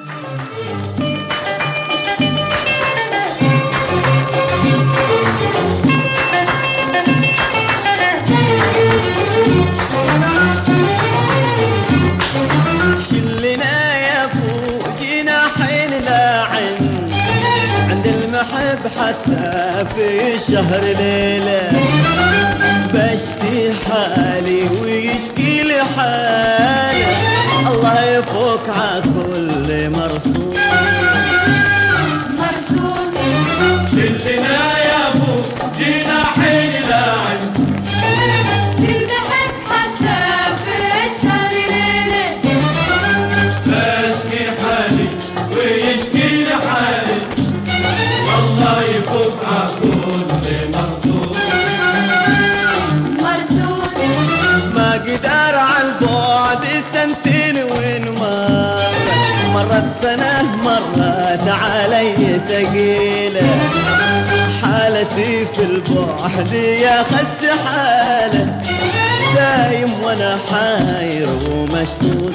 حتى في الشهر ليلة بشكي حالي ويشكي لي حالي، الله يفوق عكل مرسوم مرسوم. كلنا يا ابو جينا حين لاعب المحب حتى في الشهر ليلة بشكي حالي ويشكي لي حالي، الله يفوق عكل مرسوم مرسوم. ما قدر عالبعد سنتين وين مرت سنة مرت علي ثقيلة، حالتي في البعد يا خس حالة، دايم وانا حاير ومشتوت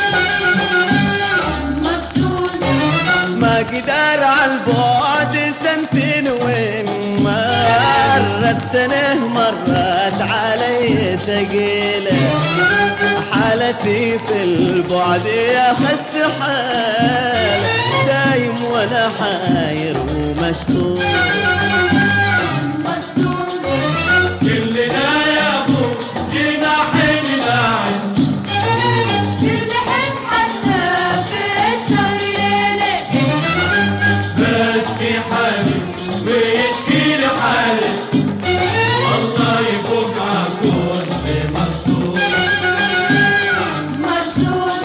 ما قدر عالبعد سنتين وين مرت سنة مرت علي ثقيلة، حالتي في البعد يا خس حالة، دايم وانا حاير ومشتوت كلنا يا ابو جينا حين لاعب المحب حتى في الشهر ليلة بشكي حالي ويشكي لي حالي، الله يفوق عكل مرسوم مرسوم.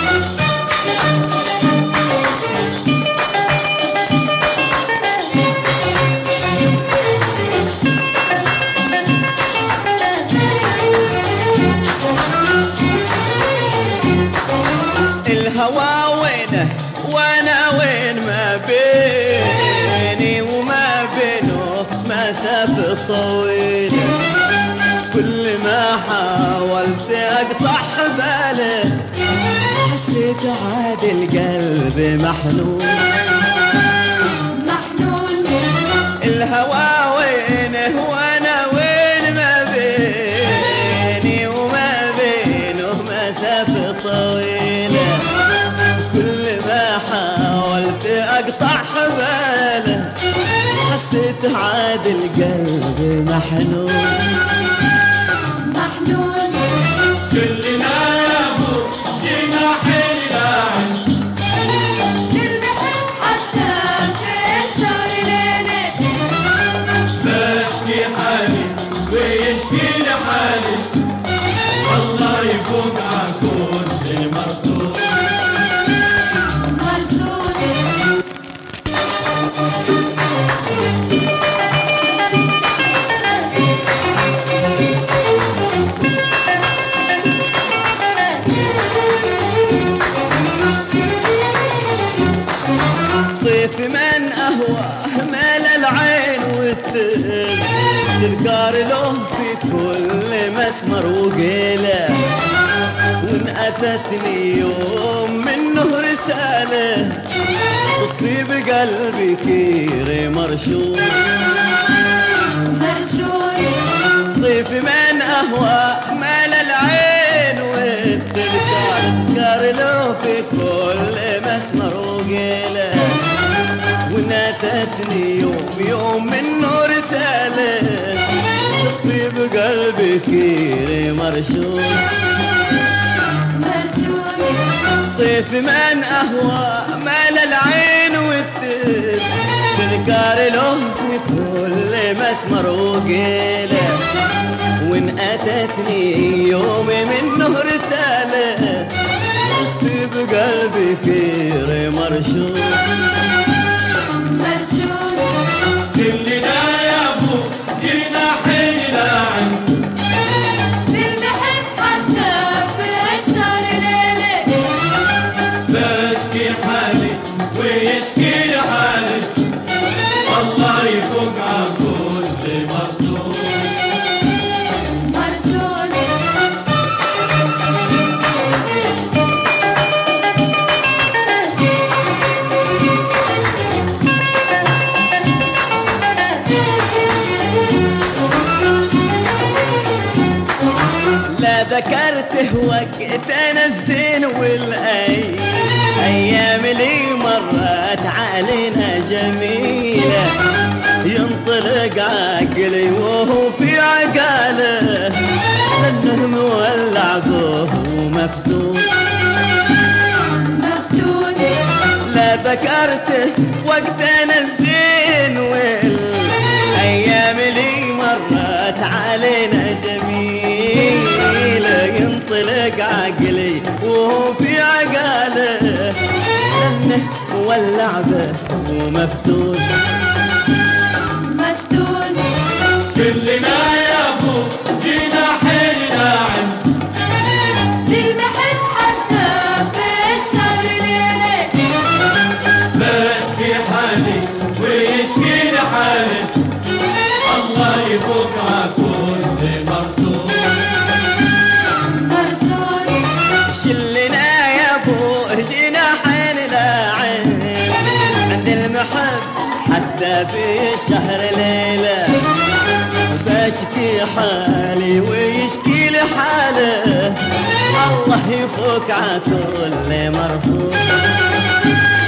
الهوى وينه وانا وين، ما بيني وما بينه مسافة طويلة، كل ما حاولت اقطع حباله حسيت عاد القلب محنون محنون. الهوى وينه وانا وين، ما بيني وما بينه مسافة طويلة، كل ما حاولت اقطع حباله حسيت عاد القلب محنون محنون. كلنا يا ابو جينا حين لاعب المحب حتى في الشهر ليلة بشكي حالي ويشكي لي حالي، الله يفوق عكل مرسوم مرسوم. طيف من أهواه مال العين تذكار له في كل مسمر وقيله، وإن أتتني يوم منه رسالة تطفي بقلبي كير مرشود مرشود. طيف من أهواه مال العين تذكار له في كل مسمر وقيله، وناتتني يوم منه رسالة تطفي بقلبي كير مرشود مرشود. طيف من أهوى مال العين تذكار له في كل مسمر وقيله، وإن أتتني يوم منه رسالة تطفي بقلبي كير مرشود مرشود. كلنا يا ابو جينا حين لاعب المحب حتى في الشهر ليلة بشكي حالي ويشكي لي حالي، الله يفوق عكل مرسوم مرسود. ذكرته وقتنا الزين والأيام اللي مرت علينا جميلة، ينطلق عقلي وهو في عقاله لأنه مولع به ومفتون. لا ذكرته وقتنا الزين والأيام اللي مرت علينا جميلة، ينطلق عقلي وهو في عقاله لأنه مولع به ومفتون. كلنا يا ابو جينا حين ناعم، تلمحت حتى في الشهر ليلة، بشكي حالي ويشكي لحالي، الله يفوق عكل مرسول. شلنا يا ابو جينا حين ناعم عند المحب حتى في الشهر ليلة، بشكي حالي ويشكي لحاله الله يفوق عكل مرفوع.